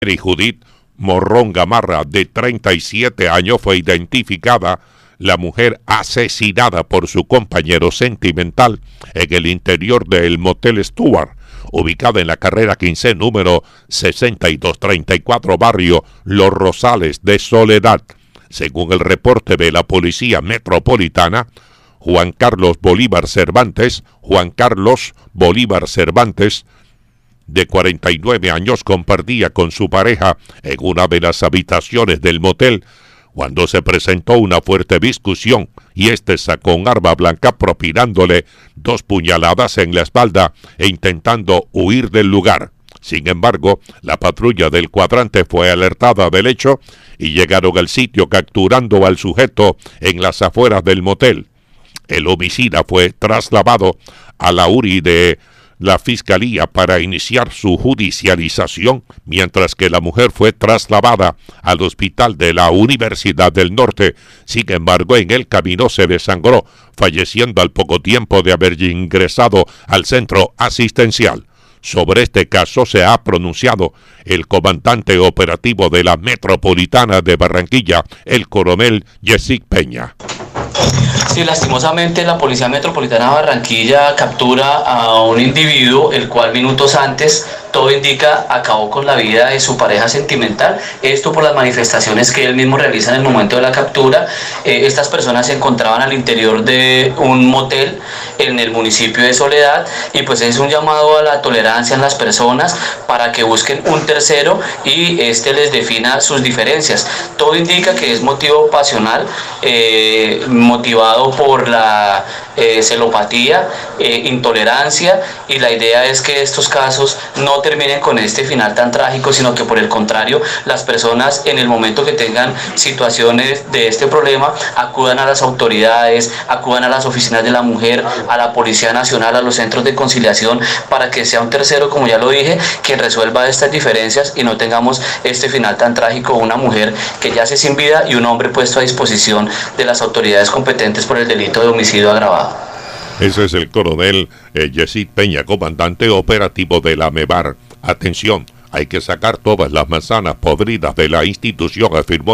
y Judith Morrón Gamarra, de 37 años, fue identificada la mujer asesinada por su compañero sentimental en el interior del motel Stuart, ubicada en la carrera 15, número 6234, barrio Los Rosales de Soledad. Según el reporte de la Policía Metropolitana, Juan Carlos Bolívar Cervantes, de 49 años, compartía con su pareja en una de las habitaciones del motel cuando se presentó una fuerte discusión y este sacó un arma blanca propinándole 2 puñaladas en la espalda e intentando huir del lugar. Sin embargo, la patrulla del cuadrante fue alertada del hecho y llegaron al sitio capturando al sujeto en las afueras del motel. El homicida fue trasladado a la URI de la Fiscalía para iniciar su judicialización, mientras que la mujer fue trasladada al hospital de la Universidad del Norte. Sin embargo, en el camino se desangró, falleciendo al poco tiempo de haber ingresado al centro asistencial. Sobre este caso se ha pronunciado el comandante operativo de la Metropolitana de Barranquilla, el coronel Yesic Peña. Sí, lastimosamente la Policía Metropolitana de Barranquilla captura a un individuo, el cual minutos antes, todo indica, acabó con la vida de su pareja sentimental. Esto por las manifestaciones que él mismo realiza en el momento de la captura. Estas personas se encontraban al interior de un motel en el municipio de Soledad y pues es un llamado a la tolerancia en las personas para que busquen un tercero y este les defina sus diferencias. Todo indica que es motivo pasional, motivado por la celopatía, intolerancia, y la idea es que estos casos no terminen con este final tan trágico, sino que por el contrario, las personas en el momento que tengan situaciones de este problema acudan a las autoridades, acudan a las oficinas de la mujer, a la Policía Nacional, a los centros de conciliación, para que sea un tercero, como ya lo dije, quien resuelva estas diferencias y no tengamos este final tan trágico, una mujer que yace sin vida y un hombre puesto a disposición de las autoridades competentes por el delito de homicidio agravado. Ese es el coronel Yesic Peña, comandante operativo de la MEBAR. Atención, hay que sacar todas las manzanas podridas de la institución, afirmó